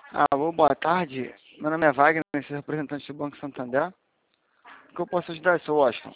Alô, boa tarde. Meu nome é Wagner, sou representante do Banco Santander. O que eu posso ajudar, seu Washington?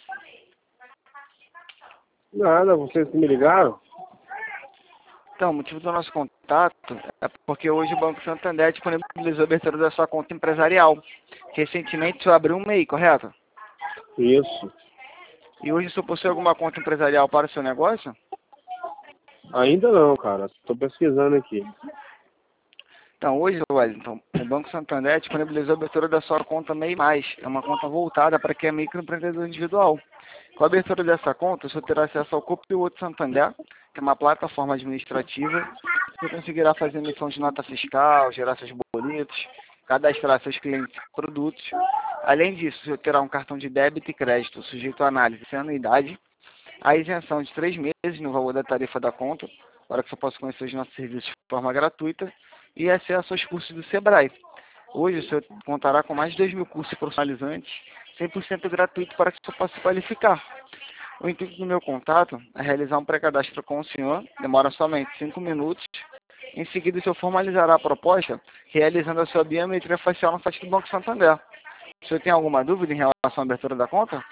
Nada, vocês me ligaram? Então, o motivo do nosso contato é porque hoje o Banco Santander disponibilizou a abertura da sua conta empresarial. Recentemente, o senhor abriu um MEI, correto? Isso. E hoje o senhor possui alguma conta empresarial para o seu negócio? Ainda não, cara. Estou pesquisando aqui. Então, hoje, Wellington, o Banco Santander disponibilizou a abertura da sua conta MEI+. É uma conta voltada para quem é microempreendedor individual. Com a abertura dessa conta, o senhor terá acesso ao Conteúdo Santander, que é uma plataforma administrativa. Você conseguirá fazer emissão de nota fiscal, gerar seus boletos, cadastrar seus clientes e produtos. Além disso, o senhor terá um cartão de débito e crédito sujeito à análise sem anuidade, a isenção de 3 meses no valor da tarifa da conta, para que você possa conhecer os nossos serviços de forma gratuita, e acesso aos cursos do Sebrae. Hoje o senhor contará com mais de 2.000 cursos profissionalizantes, 100% gratuito para que o senhor possa se qualificar. O intuito do meu contato é realizar um pré-cadastro com o senhor, demora somente 5 minutos. Em seguida, o senhor formalizará a proposta, realizando a sua biometria facial no site do Banco Santander. O senhor tem alguma dúvida em relação à abertura da conta?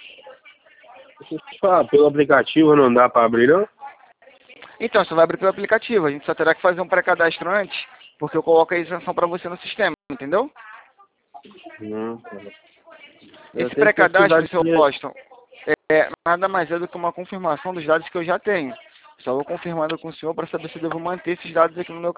Pelo aplicativo não dá para abrir, não? Então, você vai abrir pelo aplicativo. A gente só terá que fazer um pré-cadastro antes, porque eu coloco a isenção para você no sistema, entendeu? Cara. Esse pré-cadastro, seu Washington, nada mais é do que uma confirmação dos dados que eu já tenho. Só vou confirmando com o senhor para saber se eu devo manter esses dados aqui no meu